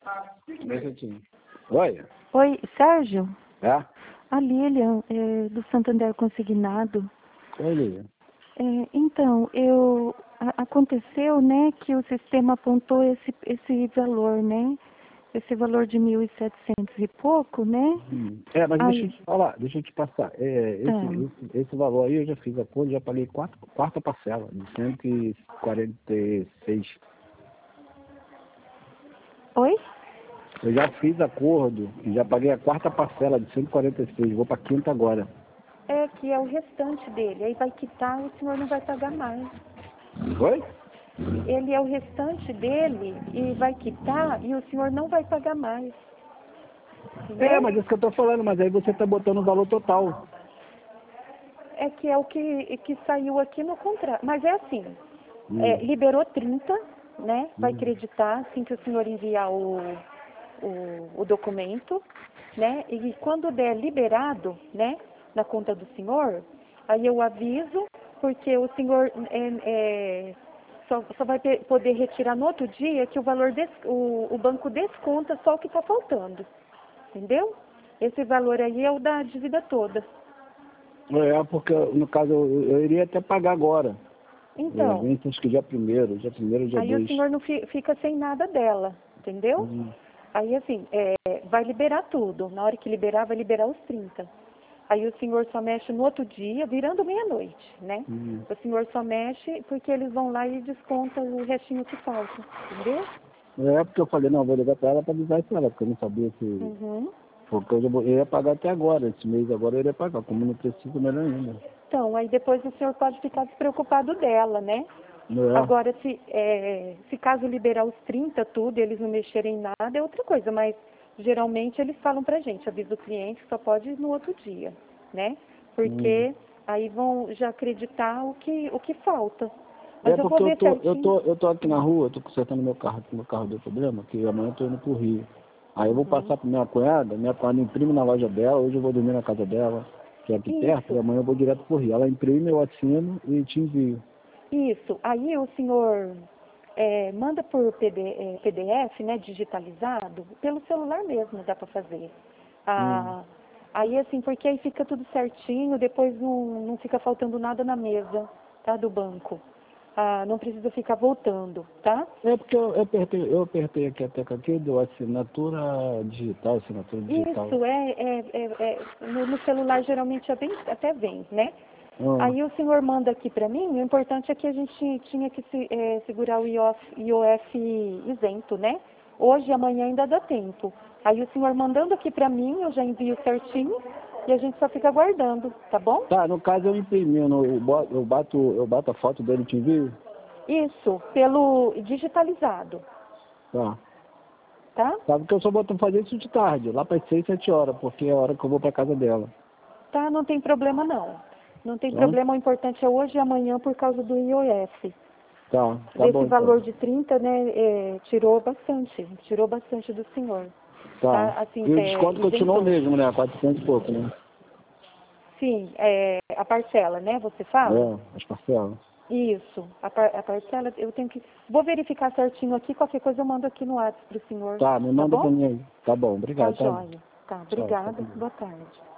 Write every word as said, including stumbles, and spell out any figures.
Oi? Oi, Sérgio? É? A Lilian, é, do Santander Consignado. Oi, Lilian. É, então, eu, a, aconteceu, né, que o sistema apontou esse, esse valor, né? Esse valor de mil e setecentos e pouco, né? Hum. É, mas Aí, deixa eu te falar, deixa eu te passar. É, esse, tá. esse, esse valor aí eu já fiz acordo, já paguei quatro, quarta parcela, de cento e quarenta e seis. Oi? Eu já fiz acordo e já paguei a quarta parcela de cento e quarenta e seis. Vou para quinta agora. É que é o restante dele. Aí vai quitar, o senhor não vai pagar mais. Oi? Ele é o restante dele e vai quitar e o senhor não vai pagar mais. Entendeu? É, mas é isso que eu tô falando, mas aí você tá botando o valor total. É que é o que, que saiu aqui no contrato. Mas é assim, Hum. é, liberou trinta, né? Vai Hum. acreditar assim que o senhor enviar o, o, o documento, né? E quando der liberado, né? Na conta do senhor, aí eu aviso, porque o senhor é, é, só, só vai ter, poder retirar no outro dia que o valor, des, o, o banco desconta só o que está faltando. Entendeu? Esse valor aí é o da dívida toda. É, porque no caso eu, eu iria até pagar agora. Eu Então, vim, acho que dia primeiro, dia primeiro, dia aí o dois. senhor não fi, fica sem nada dela, entendeu? Hum. Aí assim, é, vai liberar tudo. Na hora que liberar, vai liberar os trinta. Aí o senhor só mexe no outro dia, virando meia-noite, né? Hum. O senhor só mexe porque eles vão lá e descontam o restinho que falta, entendeu? É porque eu falei, não, vou ligar pra ela pra avisar isso ela, porque eu não sabia se... Uhum. Porque eu, já vou- eu ia pagar até agora, esse mês agora eu iria pagar, como não preciso, melhor ainda. Então, aí depois o senhor pode ficar despreocupado dela, né? Não é? Agora, se, é, se caso liberar os trinta, tudo, e eles não mexerem em nada, é outra coisa, mas geralmente eles falam pra gente, avisa o cliente que só pode ir no outro dia, né? Hum. Porque aí vão já acreditar o que, o que falta. É Mas eu vou porque eu ver tô, eu certinho. tô, eu tô aqui na rua, eu tô consertando meu carro, que meu carro deu problema, que amanhã eu tô indo pro Rio. Aí eu vou Uhum. passar pra minha cunhada, minha cunhada imprime na loja dela, hoje eu vou dormir na casa dela, que é aqui perto, e Isso, amanhã eu vou direto pro Rio. Ela imprime, eu assino e te envio. isso. Aí o senhor é, manda por P D, é, P D F, né, digitalizado, pelo celular mesmo dá para fazer. Hum. Ah, aí assim, porque aí fica tudo certinho, depois não, não fica faltando nada na mesa, tá, do banco. Ah, não precisa ficar voltando, tá? É porque eu, eu apertei, eu apertei aqui a tecla aqui do assinatura digital, assinatura digital. Isso, é, é, é, é no, no celular geralmente até, até vem, né? Ah, Aí o senhor manda aqui para mim, o importante é que a gente tinha que se, é, segurar o I O F, I O F isento, né? Hoje e amanhã ainda dá tempo. Aí o senhor mandando aqui para mim, eu já envio certinho e a gente só fica aguardando, tá bom? tá, no caso eu imprimi, eu, não- eu, boto, eu, bato, eu bato a foto dele e te envio? Isso, pelo digitalizado, Tá. tá? Sabe que eu só vou fazer isso de tarde, lá para seis, sete horas, porque é a hora que eu vou para casa dela. Tá, não tem problema não. Não tem Tá? problema, o importante é hoje e amanhã por causa do I O F. Tá, tá Desse bom então. valor de trinta, né, é, tirou bastante, tirou bastante do senhor. Tá. Tá, assim, E o é, desconto continua o isentou. mesmo, né? quatrocentos e pouco, né? Sim, é, a parcela, né, você fala? É, as parcelas. Isso, a, par, a parcela, eu tenho que... Vou verificar certinho aqui, qualquer coisa eu mando aqui no WhatsApp pro senhor, Tá, me tá manda bom? pra mim aí. Tá bom, Tá obrigado, tá? jóia. Tá, Tchau, tá obrigada, bom. boa tarde.